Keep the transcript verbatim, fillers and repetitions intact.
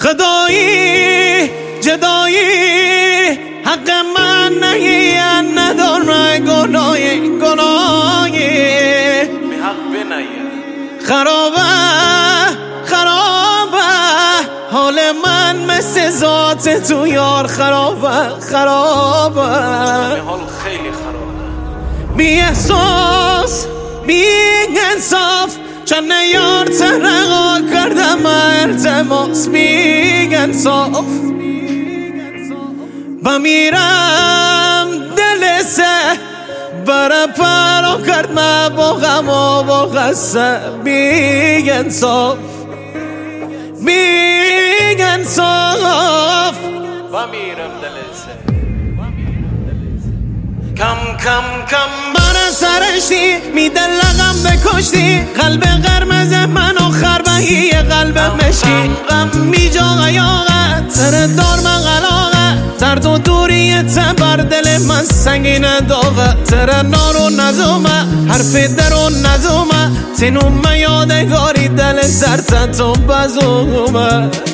خدایی جدایی حق من نهی نداره گناهی گناهی به حق بنهی خرابه خرابه حال من مثل ذات تو یار خرابه خرابه حال خیلی خرابه بی احساس بی انصاف چند یار ترقا کردم التماس بی انصاف بمیرم دل سه برا پرا کرد من با غم و با غصه بی انصاف بی انصاف بمیرم دل سه کم کم کم برا سرشتی میده لغم بکشتی قلب قرمز من آخر بهی قلب مشکی غم می جا غیاغه تر دار من غلاغه درد و دوری تبر دل من سنگین داغه تر نارو نزومه حرف درو نزومه تنوم یادگاری دل سرت تو بزومه